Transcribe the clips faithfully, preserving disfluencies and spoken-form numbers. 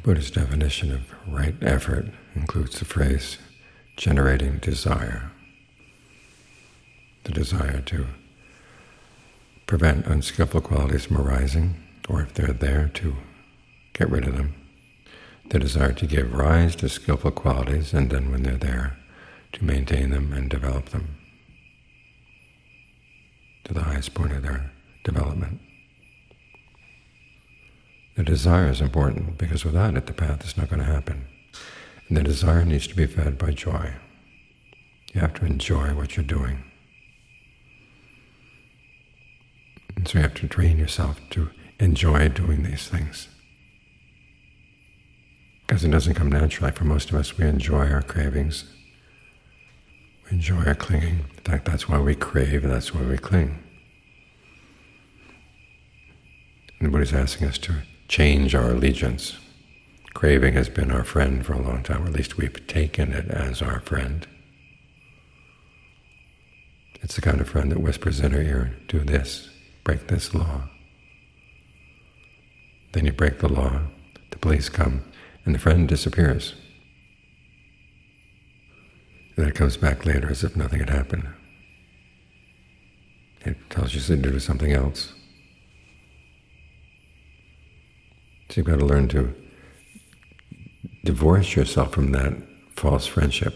Buddha's definition of right effort includes the phrase generating desire, the desire to prevent unskillful qualities from arising, or if they're there, to get rid of them, the desire to give rise to skillful qualities, and then when they're there, to maintain them and develop them to the highest point of their development. The desire is important, because without it the path is not going to happen. And the desire needs to be fed by joy. You have to enjoy what you're doing. And so you have to train yourself to enjoy doing these things. Because it doesn't come naturally. For most of us, we enjoy our cravings. We enjoy our clinging. In fact, that's why we crave, and that's why we cling. And the Buddha's asking us to change our allegiance. Craving has been our friend for a long time, or at least we've taken it as our friend. It's the kind of friend that whispers in our ear, do this, break this law. Then you break the law, the police come, and the friend disappears. And then it comes back later as if nothing had happened. It tells you to do something else. So you've got to learn to divorce yourself from that false friendship.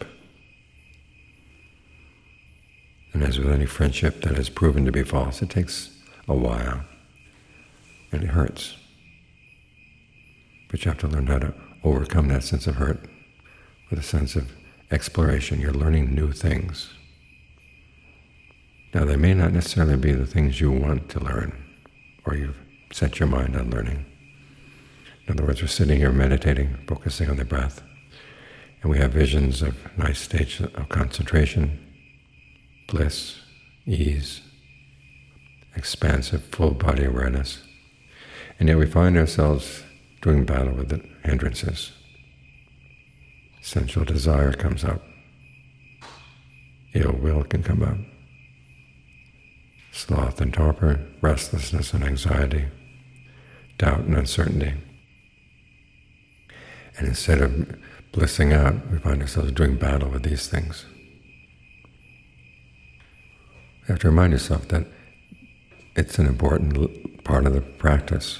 And as with any friendship that has proven to be false, it takes a while, and it hurts. But you have to learn how to overcome that sense of hurt with a sense of exploration. You're learning new things. Now, they may not necessarily be the things you want to learn, or you've set your mind on learning. In other words, we're sitting here meditating, focusing on the breath, and we have visions of nice states of concentration, bliss, ease, expansive, full body awareness, and yet we find ourselves doing battle with the hindrances. Sensual desire comes up. Ill will can come up. Sloth and torpor, restlessness and anxiety, doubt and uncertainty. And instead of blissing out, we find ourselves doing battle with these things. You have to remind yourself that it's an important part of the practice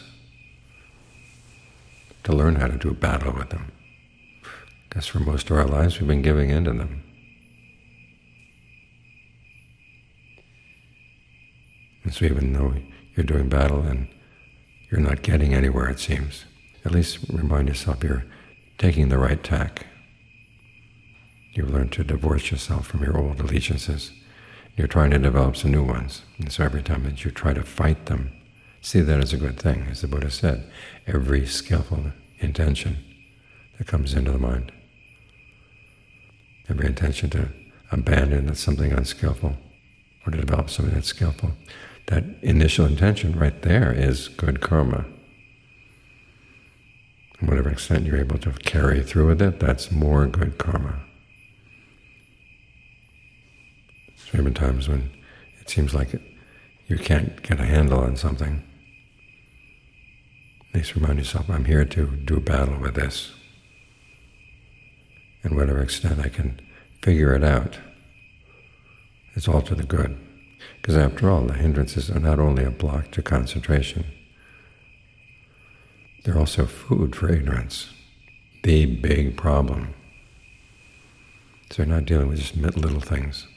to learn how to do battle with them. Because for most of our lives we've been giving in to them. And so even though you're doing battle and you're not getting anywhere, it seems, at least remind yourself you're taking the right tack. You've learned to divorce yourself from your old allegiances. You're trying to develop some new ones. And so every time that you try to fight them, see that as a good thing. As the Buddha said, every skillful intention that comes into the mind, every intention to abandon something unskillful or to develop something that's skillful, that initial intention right there is good karma. And whatever extent you're able to carry through with it, that's more good karma. So there have been times when it seems like it, you can't get a handle on something. At least remind yourself, I'm here to do battle with this. And whatever extent I can figure it out, it's all to the good. Because after all, the hindrances are not only a block to concentration, they're also food for ignorance, the big problem. So you're not dealing with just little things.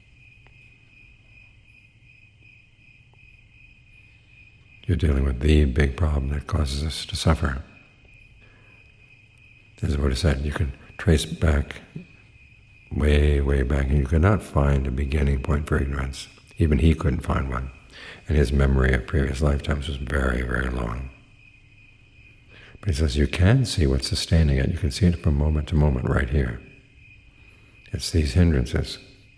You're dealing with the big problem that causes us to suffer. As the Buddha said, you can trace back, way, way back, and you cannot find a beginning point for ignorance. Even he couldn't find one. And his memory of previous lifetimes was very, very long. But he says you can see what's sustaining it. You can see it from moment to moment right here. It's these hindrances.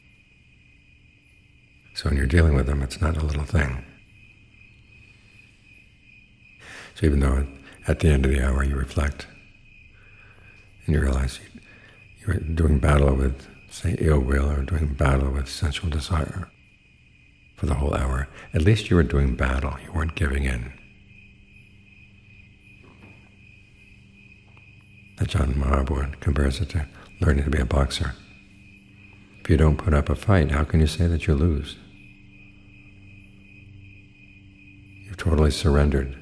So when you're dealing with them, it's not a little thing. So even though at the end of the hour you reflect and you realize you're doing battle with, say, ill will, or doing battle with sensual desire for the whole hour, at least you were doing battle. You weren't giving in. Ajahn Mahabodh compares it to learning to be a boxer. If you don't put up a fight, how can you say that you lose? You've totally surrendered.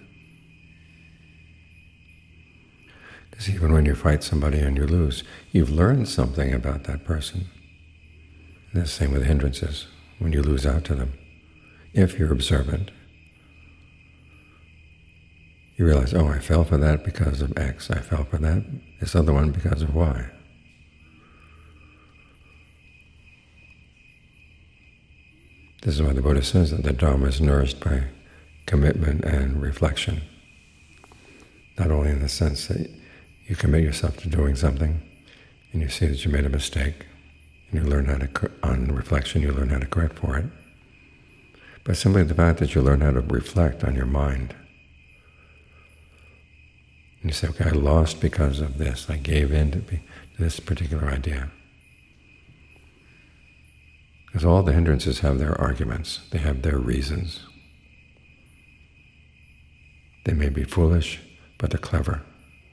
Because even when you fight somebody and you lose, you've learned something about that person. And the same with hindrances, when you lose out to them. If you're observant, you realize, oh, I fell for that because of X. I fell for that, this other one because of Y. This is why the Buddha says that the Dharma is nourished by commitment and reflection. Not only in the sense that you commit yourself to doing something and you see that you made a mistake and you learn how to, on reflection, you learn how to correct for it, but simply the fact that you learn how to reflect on your mind. And you say, okay, I lost because of this. I gave in to, be, to this particular idea. Because all the hindrances have their arguments. They have their reasons. They may be foolish, but they're clever.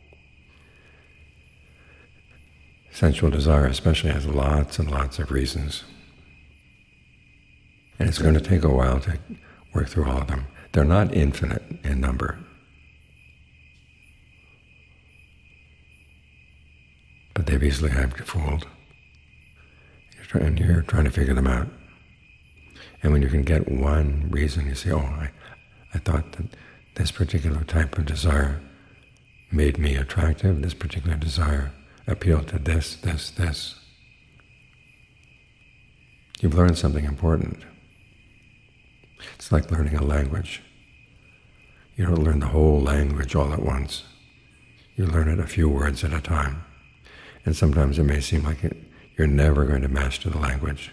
Sensual desire especially has lots and lots of reasons. And it's going to take a while to work through all of them. They're not infinite in number. But they've easily had you fooled. You're trying, and you're trying to figure them out. And when you can get one reason, you say, oh, I, I thought that this particular type of desire made me attractive, this particular desire appealed to this, this, this. You've learned something important. It's like learning a language. You don't learn the whole language all at once. You learn it a few words at a time. And sometimes it may seem like it, you're never going to master the language.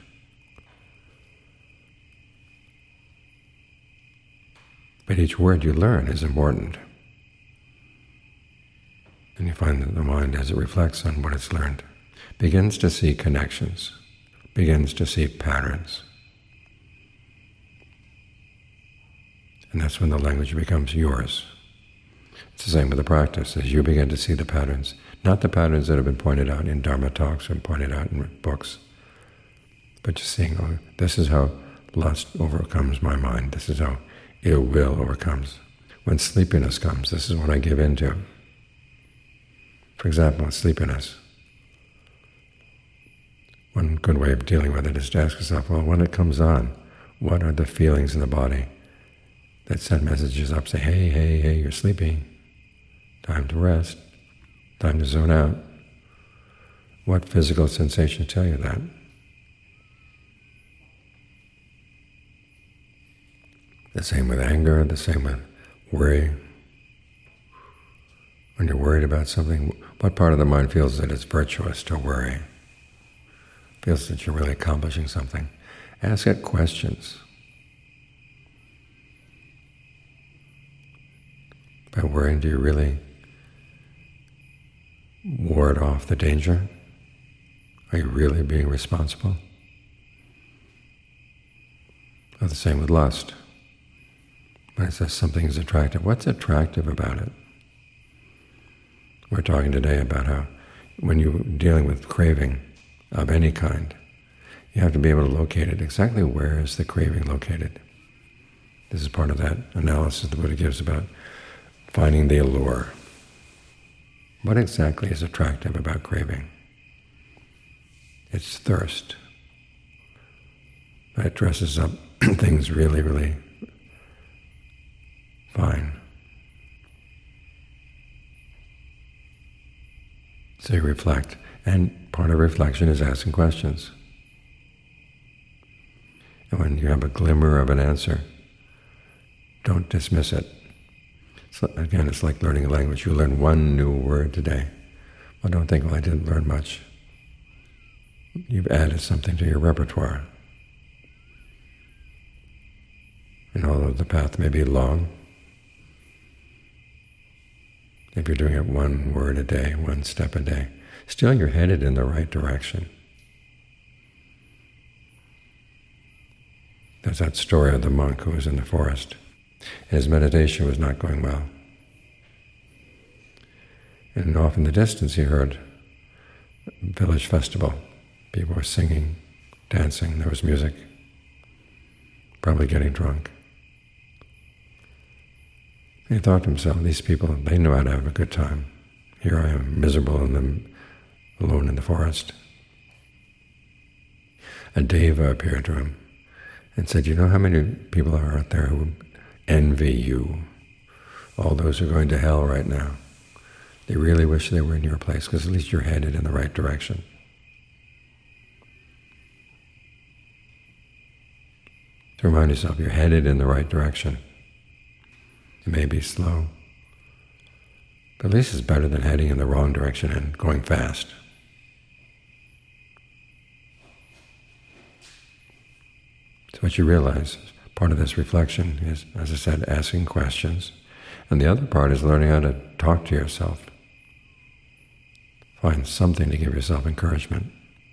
But each word you learn is important. And you find that the mind, as it reflects on what it's learned, begins to see connections, begins to see patterns. And that's when the language becomes yours. It's the same with the practice. As you begin to see the patterns, not the patterns that have been pointed out in Dharma talks and pointed out in books, but just seeing, oh, this is how lust overcomes my mind. This is how ill will overcomes. When sleepiness comes, this is what I give in to. For example, sleepiness. One good way of dealing with it is to ask yourself, well, when it comes on, what are the feelings in the body that send messages up, say, hey, hey, hey, you're sleepy, time to rest, time to zone out. What physical sensations tell you that? The same with anger, the same with worry. When you're worried about something, what part of the mind feels that it's virtuous to worry? Feels that you're really accomplishing something? Ask it questions. By worrying, do you really ward off the danger? Are you really being responsible? Or the same with lust. When it says something is attractive, what's attractive about it? We're talking today about how when you're dealing with craving of any kind, you have to be able to locate it. Exactly where is the craving located? This is part of that analysis the Buddha gives about finding the allure. What exactly is attractive about craving? It's thirst. It dresses up things really, really fine. So you reflect, and part of reflection is asking questions. And when you have a glimmer of an answer, don't dismiss it. So again, it's like learning a language. You learn one new word today. Well, don't think, well, I didn't learn much. You've added something to your repertoire. And although the path may be long, if you're doing it one word a day, one step a day, still you're headed in the right direction. There's that story of the monk who was in the forest. His meditation was not going well. And off in the distance he heard a village festival. People were singing, dancing, there was music, probably getting drunk. And he thought to himself, these people, they know how to have a good time. Here I am, miserable in them, alone in the forest. A deva appeared to him and said, you know how many people are out there who envy you? All those who are going to hell right now. They really wish they were in your place, because at least you're headed in the right direction. To remind yourself, you're headed in the right direction. It may be slow, but at least it's better than heading in the wrong direction and going fast. So what you realize, part of this reflection is, as I said, asking questions, and the other part is learning how to talk to yourself. Find something to give yourself encouragement.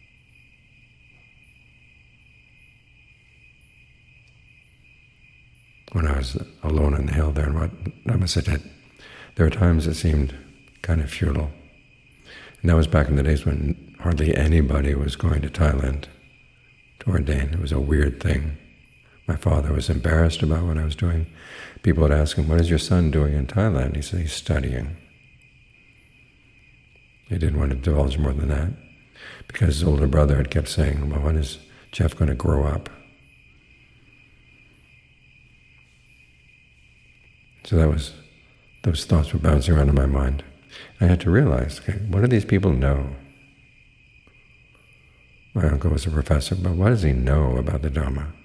When I was alone on the hill there in Wat Namasatit, there were times it seemed kind of futile. And that was back in the days when hardly anybody was going to Thailand to ordain. It was a weird thing. My father was embarrassed about what I was doing. People would ask him, what is your son doing in Thailand? He said, he's studying. He didn't want to divulge more than that, because his older brother had kept saying, well, when is Jeff going to grow up? So that was, those thoughts were bouncing around in my mind. I had to realize, okay, what do these people know? My uncle was a professor, but what does he know about the Dhamma?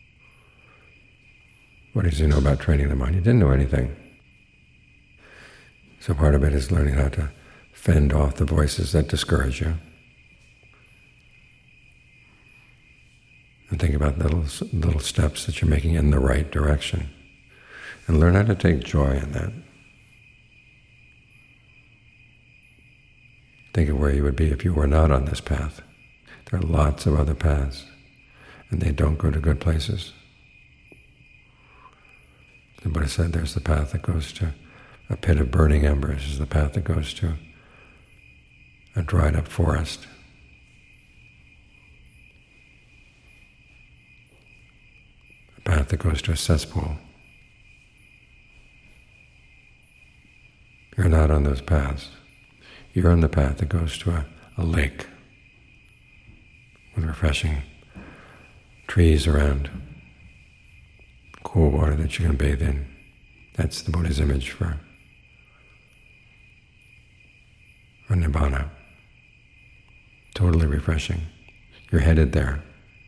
What does he know about training the mind? He didn't know anything. So part of it is learning how to fend off the voices that discourage you. And think about little, little steps that you're making in the right direction. And learn how to take joy in that. Think of where you would be if you were not on this path. There are lots of other paths, and they don't go to good places. The Buddha said there's the path that goes to a pit of burning embers, there's the path that goes to a dried up forest. A path that goes to a cesspool. You're not on those paths. You're on the path that goes to a, a lake with refreshing trees around, cool water that you can bathe in. That's the Buddha's image for, for Nibbana. Totally refreshing. You're headed there.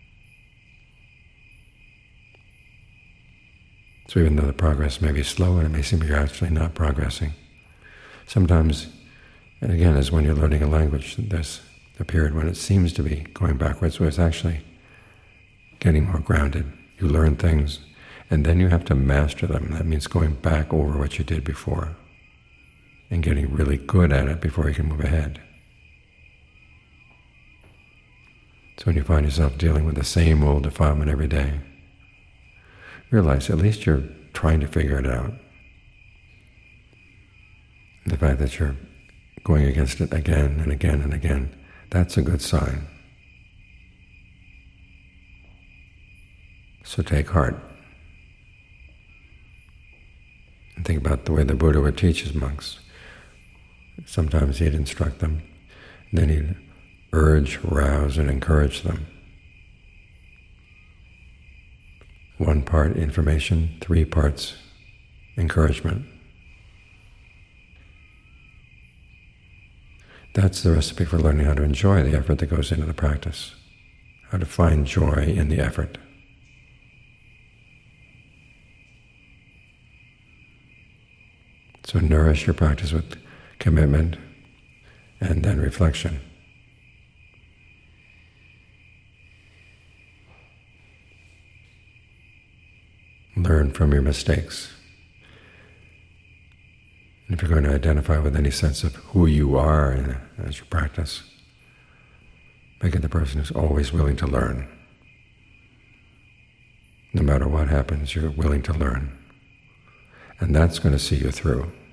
So even though the progress may be slow and it may seem you're actually not progressing, sometimes, and again, as when you're learning a language, there's a period when it seems to be going backwards, where it's actually getting more grounded. You learn things, and then you have to master them. That means going back over what you did before and getting really good at it before you can move ahead. So when you find yourself dealing with the same old defilement every day, realize at least you're trying to figure it out. The fact that you're going against it again and again and again, that's a good sign. So take heart. And think about the way the Buddha would teach his monks. Sometimes he'd instruct them, then he'd urge, rouse, and encourage them. One part information, three parts encouragement. That's the recipe for learning how to enjoy the effort that goes into the practice, how to find joy in the effort. So nourish your practice with commitment and then reflection. Learn from your mistakes. And if you're going to identify with any sense of who you are as you practice, make it the person who's always willing to learn. No matter what happens, you're willing to learn. And that's going to see you through.